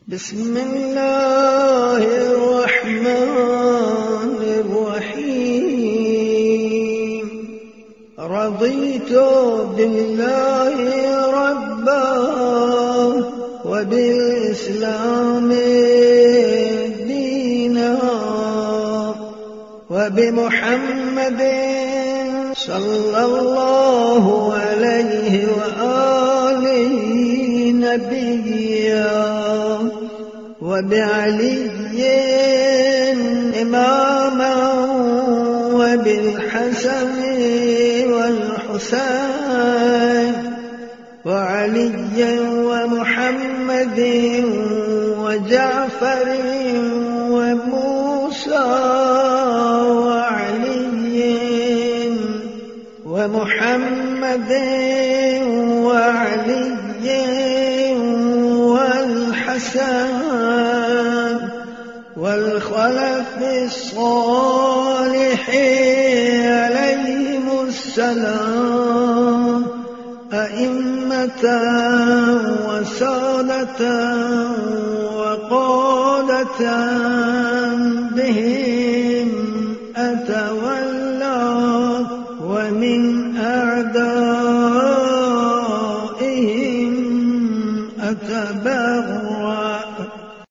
بسم الله الرحمن الرحيم. رضيت بالله ربا وبالإسلام دينا وبمحمد صلى الله عليه وآله نبيا وبعلي إماما وبالحسن والحسين وعلي ومحمد وجعفر وموسى وعلي ومحمد وعلي والحسن والخلف الصالح عليهم السلام أئمة وسادة وقادة بهم أتولى ومن